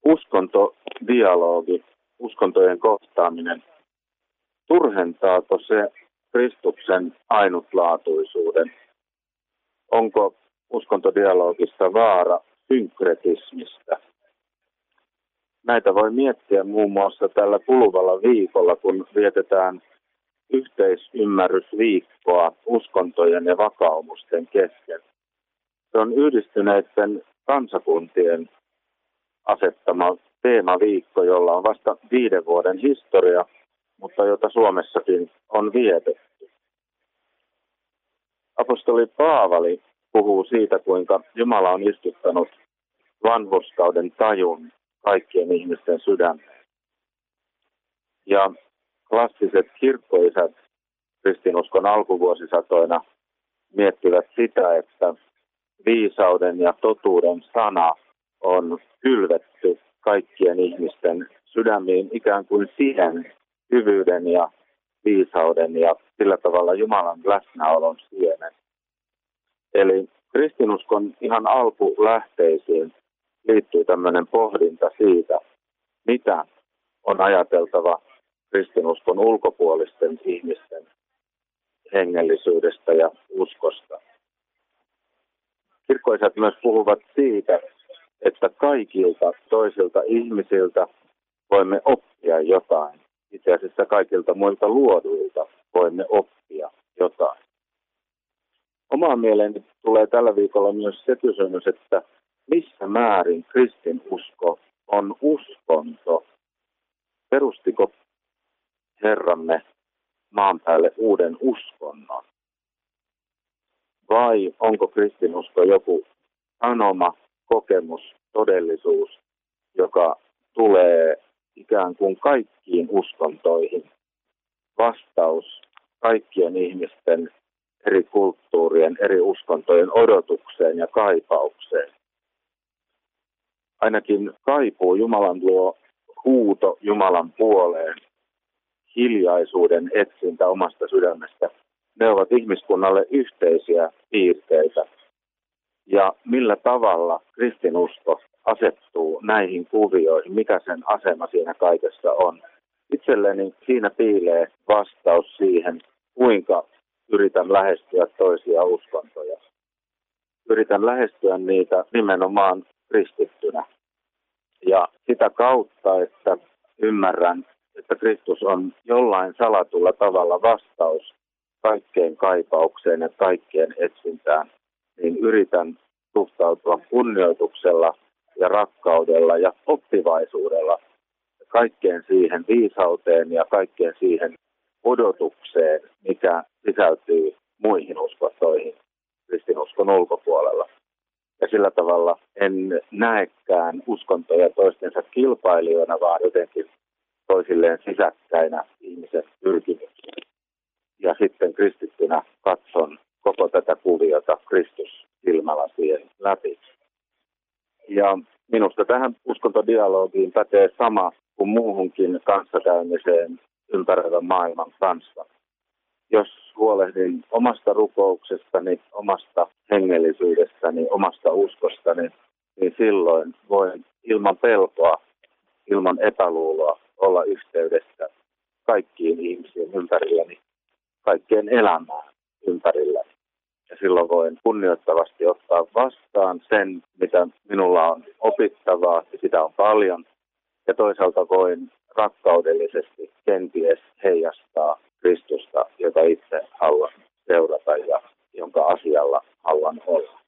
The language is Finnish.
Uskontodialogi, uskontojen kohtaaminen, turhentaako se Kristuksen ainutlaatuisuuden? Onko uskontodialogista vaara synkretismistä? Näitä voi miettiä muun muassa tällä kuluvalla viikolla, kun vietetään yhteisymmärrysviikkoa uskontojen ja vakaumusten kesken. Se on yhdistyneiden kansakuntien asettama teemaviikko, jolla on vasta 5 vuoden historia, mutta jota Suomessakin on vietetty. Apostoli Paavali puhuu siitä, kuinka Jumala on istuttanut vanhurskauden tajun kaikkien ihmisten sydämeen. Ja klassiset kirkkoisät kristinuskon alkuvuosisatoina miettivät sitä, että viisauden ja totuuden sana on kylvetty kaikkien ihmisten sydämiin ikään kuin sien, hyvyyden ja viisauden ja sillä tavalla Jumalan läsnäolon siemen. Eli kristinuskon ihan alkulähteisiin liittyy tämmöinen pohdinta siitä, mitä on ajateltava kristinuskon ulkopuolisten ihmisten hengellisyydestä ja uskosta. Kirkkoisät myös puhuvat siitä, että kaikilta toisilta ihmisiltä voimme oppia jotain. Itse asiassa kaikilta muilta luoduilta voimme oppia jotain. Omaan mieleeni tulee tällä viikolla myös se kysymys, että missä määrin kristinusko on uskonto? Perustiko Herramme maan päälle uuden uskonnon? Vai onko kristinusko joku sanoma, kokemus, todellisuus, joka tulee ikään kuin kaikkiin uskontoihin? Vastaus kaikkien ihmisten eri kulttuurien, eri uskontojen odotukseen ja kaipaukseen. Ainakin kaipuu Jumalan luo, huuto Jumalan puoleen, hiljaisuuden etsintä omasta sydämestä. Ne ovat ihmiskunnalle yhteisiä piirteitä. Ja millä tavalla kristinusko asettuu näihin kuvioihin, mikä sen asema siinä kaikessa on. Itselleni siinä piilee vastaus siihen, kuinka yritän lähestyä toisia uskontoja. Yritän lähestyä niitä nimenomaan kristittynä. Ja sitä kautta, että ymmärrän, että Kristus on jollain salatulla tavalla vastaus kaikkeen kaipaukseen ja kaikkeen etsintään, niin yritän suhtautua kunnioituksella ja rakkaudella ja oppivaisuudella kaikkeen siihen viisauteen ja kaikkeen siihen odotukseen, mikä sisältyy muihin uskontoihin kristinuskon ulkopuolella. Ja sillä tavalla en näekään uskontoja toistensa kilpailijoina, vaan jotenkin toisilleen sisäkkäinä ihmisen pyrkimyksiä. Ja sitten kristittynä katson koko tätä kuviota Kristus silmälasien läpi. Ja minusta tähän uskontodialogiin pätee sama kuin muuhunkin kanssakäymiseen ympäröivän maailman kanssa. Jos huolehdin omasta rukouksestani, omasta hengellisyydestäni, omasta uskostani, niin silloin voin ilman pelkoa, ilman epäluuloa olla yhteydessä kaikkiin ihmisiin ympärilläni, kaikkeen elämään ympärilläni. Ja silloin voin kunnioittavasti ottaa vastaan sen, mitä minulla on opittavaa, ja sitä on paljon. Ja toisaalta voin rakkaudellisesti kenties heijastaa Kristusta, jota itse haluan seurata ja jonka asialla haluan olla.